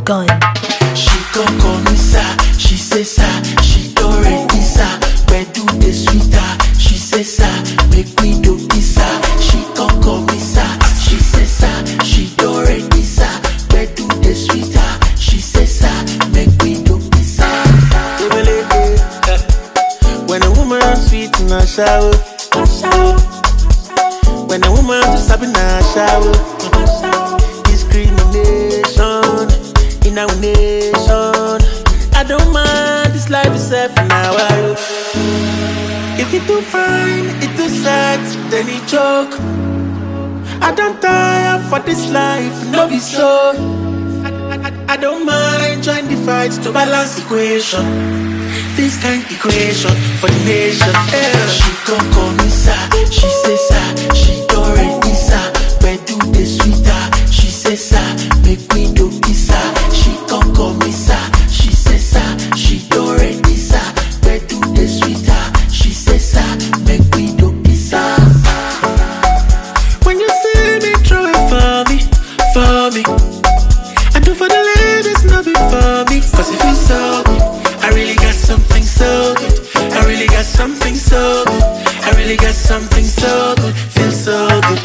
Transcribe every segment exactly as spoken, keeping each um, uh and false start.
gun. She come call me sir, she say sir, she don't ready sir. Where do the sweeter? She say sir, make me do this sir. She come call me sir, she say sir, she don't ready sir. Where do the sweeter? She say sir, make me do this sir. When a woman sweet in a shower, when a woman just up in a shower, discrimination in our nation. I don't mind this life itself now. If it too fine, it too sad, then it choke. I don't tire for this life, no be so. I, I, I don't mind join the fights to balance equation. This kind equation for the nation. Yeah. She come call me sir, she say sir, she don't ready sir. Where do the sweeter? She say sir, make me do this sir. She come call me sir, she say sir, she don't ready sir. Where do the sweeter? She say sir, make me do this sir. When you see me throw it for me, for me, I do for the ladies, not be for me. Cause it feels so good, I really got something so good. I really got something so good. I really got something so good. Feels so good.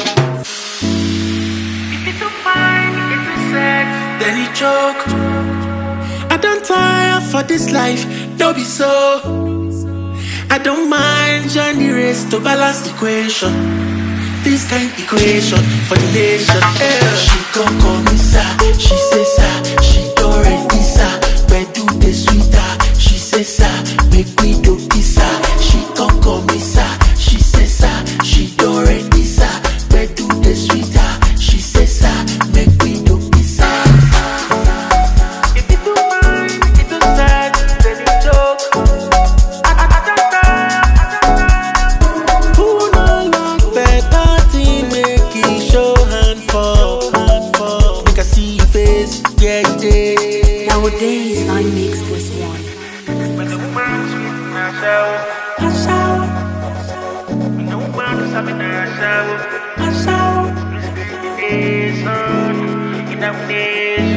If it's so fine, if it's sex, then it choke. I don't tire for this life, don't be so. I don't mind join the race to balance the equation. This kind equation for the nation. Yeah. She come call me sir, she say sir, she don't ready sir. Where do the sweeter? She say sir, make me do this sir. She come call me sir, she say sir, she don't ready sir. Where do the sweeter? She say sir, make me do this sir. If it too fine, it too sad, then it joke. I, I, I don't tire, I don't tire. Who no like better thing, make it show hand for, hand for. Make I see your face, yeah, yeah. Nowadays, I mix this one. When the woman sweet in her shower, her shower. When the woman is having her shower, her shower. Discrimination in our nation.